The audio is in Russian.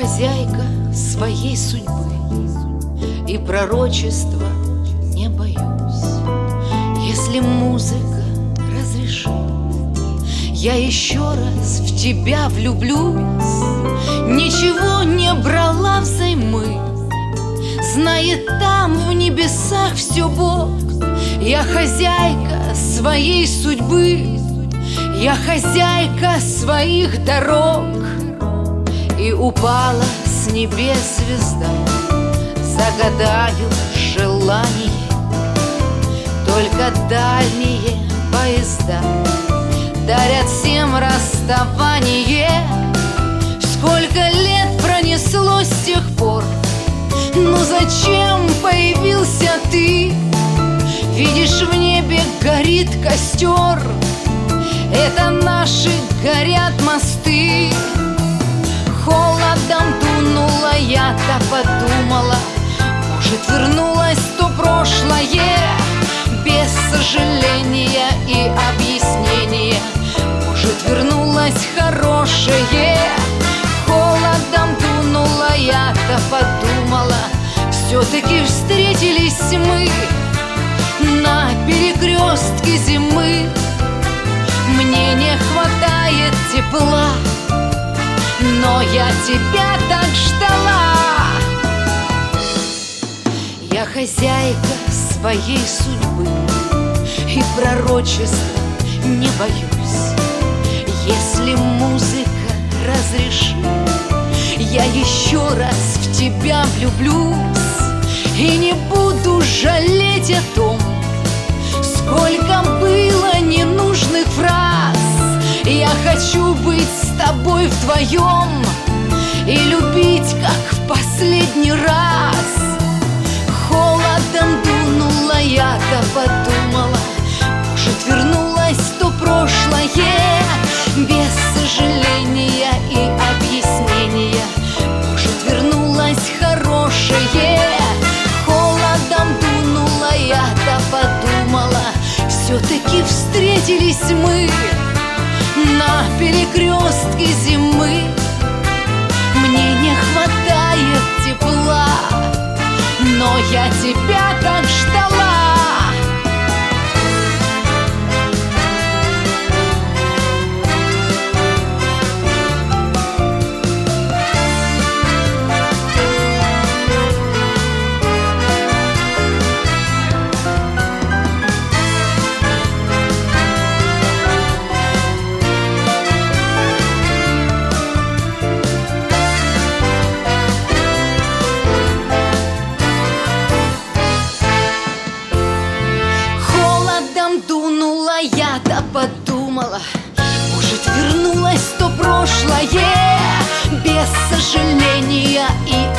хозяйка своей судьбы, и пророчества не боюсь. Если музыка разрешит, я еще раз в тебя влюблюсь. Ничего не брала взаймы, знает там в небесах все Бог. Я хозяйка своей судьбы, я хозяйка своих дорог. И упала с небес звезда, загадаю желание. Только дальние поезда дарят всем расставание. Сколько лет пронеслось с тех пор, но зачем появился ты? Видишь, в небе горит костер, это наши горят мосты. Холодом дунула, я-то подумала, может, вернулось то прошлое, без сожаления и объяснения. Может, вернулось хорошее. Холодом дунула, я-то подумала, все-таки встретились мы на перекрестке зимы. Мне не хватает тепла, но я тебя так ждала. Я хозяйка своей судьбы, и пророчества не боюсь. Если музыка разрешит, я еще раз в тебя влюблюсь. И не буду жалеть о том, сколько было ненужных фраз. Я хочу быть с тобой вдвоем и любить, как в последний раз. Холодом дунула, я-то подумала, может, вернулось то прошлое, без сожаления и объяснения. Может, вернулось хорошее. Холодом дунула, я-то подумала, все-таки встретились мы на перекрестке зимы. Мне не хватает тепла, но я тебя так ждала. Дунула, я-то подумала, может, вернулось то прошлое, без сожаления и